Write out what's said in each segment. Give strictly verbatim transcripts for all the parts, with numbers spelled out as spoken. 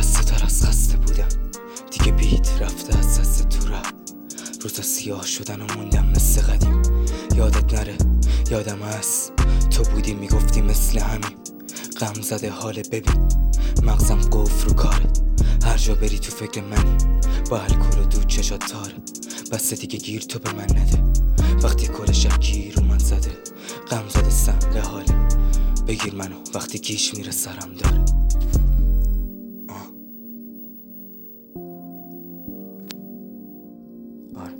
خسته تر از خسته بودم، دیگه بیت رفته از دست تو رفت. روزا سیاه شدن و موندم مثل قدیم. یادت نره یادم هست تو بودی میگفتی مثل همین. غم زده حال ببین مغزم قفل رو کارت. هر جا بری تو فکر منی، با الکل و دود چشات تاره. بس دیگه گیر تو به من نده، وقتی کل شب گیر رو من زده. غم زده سم به حاله، بگیر منو وقتی گیش میره سرم داره. آه. آره.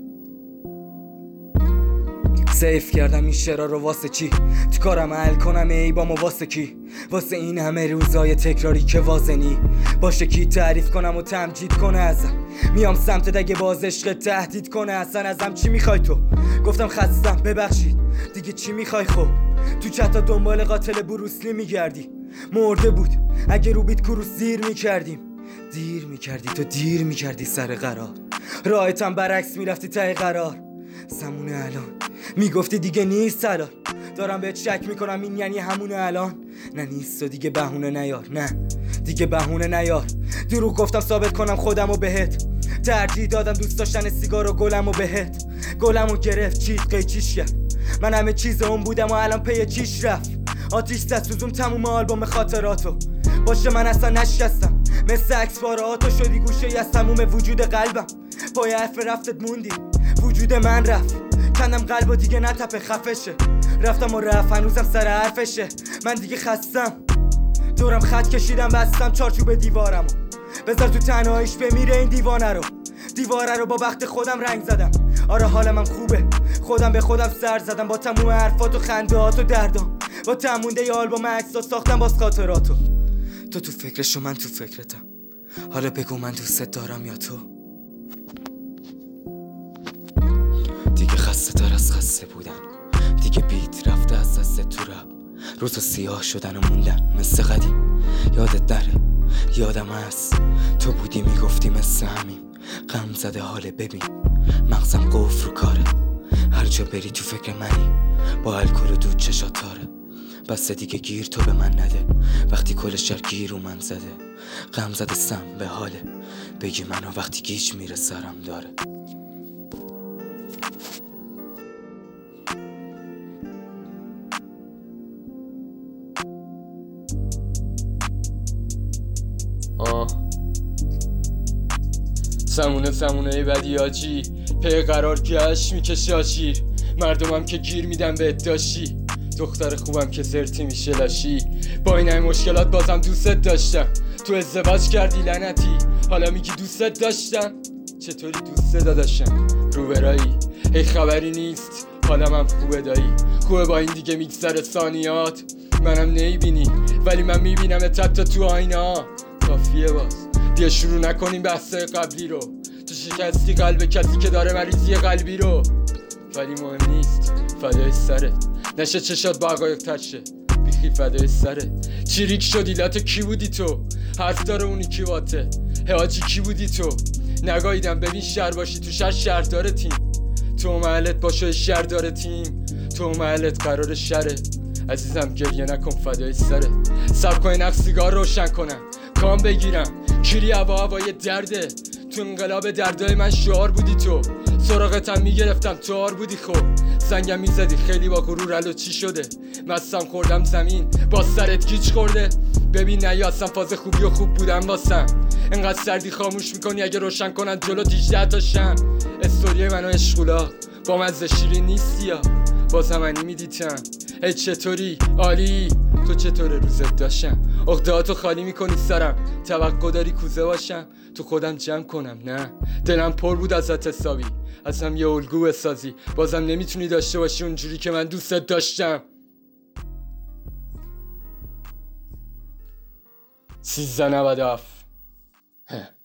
سیف کردم این شعرها رو واسه چی؟ تو کارم حل کنم عیبامو واسه کی؟ واسه این همه روزای تکراری که وازنی باشه کی تعریف کنم و تمجید کنه ازم. میام سمت دگه باز عشق تهدید کنه اصلا ازم چی میخوای تو؟ گفتم خستم ببخشید دیگه چی میخوای؟ خب تو چتا دنبال قاتل بروسلی میگردی. مرده بود اگه رو بیت کروس دیر میکردیم. دیر میکردی تو دیر میکردی سر قرار. راهتم برعکس میرفتی ته قرار. زمونه الان میگفتی دیگه نیست الان. دارم بهت شک میکنم این یعنی همونه الان. نه نیست و دیگه بهونه نیار. نه دیگه بهونه نیار. دروغ گفتم ثابت کنم خودمو بهت. ترجیح دادم دوست داشتن سیگار و گلمو بهت. گلمو گرفت چیت قیچیش کرد. من همه چیز اون بودم و الان پی چیش رفت. آتیش زد سوزون تموم آلبوم خاطراتو. باشه من اصلا نشکستم مثل عکس باراتو. شدی گوشه از تموم وجود قلبم. پای حرف رفتت موندی وجود من رفت. کندم قلب و دیگه نتپه خفشه. رفتم و رفت هنوزم سر حرفشه. من دیگه خستم دورم خط کشیدم بستم چارچوب دیوارمو. بذار تو تنهاییش بمیره این دیوانه رو. دیواره رو با بخت خودم رنگ زدم. آره حالم هم خوبه خودم به خودم سر زدم. با تموم حرفات و خندهات و دردام. با تمونده ی آلبوم عکسات ساختم باز خاطراتو. تو تو فکرش و من تو فکرتم. حالا بگو من دوست دارم یا تو؟ دیگه خسته تر از خسته بودم، دیگه بیت رفته از دست تو رفت. روزا سیاه شدن و موندن مثل قدیم. یادت نره یادم هست تو بودی میگفتی مثل همین. غم زده حاله ببین مغزم قفل رو کاره. هر جا بری تو فکر منی، با الکل و دود چشات تاره. بس دیگه گیر تو به من نده، وقتی کل شهر گیر رو من زده. غم زده سم به حاله، بگی منو وقتی گیج میره سرم داره. آه سمونه سمونه بدی آجی، پی قرار گشت میکشی آشیر. مردمم که گیر میدن به اداشی، دختر خوبم که زرتی میشه لاشی. با این همه مشکلات بازم دوستت داشتم. تو ازدواج کردی لعنتی، حالا میگی دوستت داشتم. چطوری دوست داداشم روبرایی؟ هی خبری نیست حالم هم خوبه دایی. خوبه با این دیگه میگذره ثانیات. منم نیبینی ولی من میبینم تا تو آینه ها. کافیه باز بیا شروع نکنیم بحثای قبلی رو. تو شکستی قلب کسی که داره مریضی قلبی رو. ولی مهم نیست فدای سرت نشه چشات با عقایق تشه. بیخی فدای سرت چیریک شدی لات کی بودی تو؟ حرف داره اونی کی واته هاجی کی بودی تو؟ نگاهیدم ببین شهر باشی تو شهر شهر داره تیم. تو محلت باشه شهر داره تیم. تو محلت قرار شره. عزیزم گریه نکن فدای سرت. سب کن نفس سیگار روشن کنم کام بگیرم. کیری هوا هوای درده. تو انقلاب دردای من شعار بودی تو. سراغتم میگرفتم تو آر بودی. خب سنگم میزدی خیلی با غرور. الو چی شده؟ مستم خوردم زمین با سرت گیج خورده. ببین نیاستم فاز خوبی و خوب بودم واسم. انقدر سردی خاموش میکنی اگه روشن کنن جلو دیجده تا شم. استوری منو اشغولا با مزه شیرین نیستی یا بازم منی میدیدم. ای چطوری؟ عالی. تو چطوره روزت داشتم؟ اقدهاتو خالی میکنی سرم. توقع داری کوزه باشم تو خودم جمع کنم؟ نه دلم پر بود ازت حسابی. ازم یه الگو بسازی. بازم نمیتونی داشته باشی اونجوری که من دوستت داشتم. سیزده نود و هفت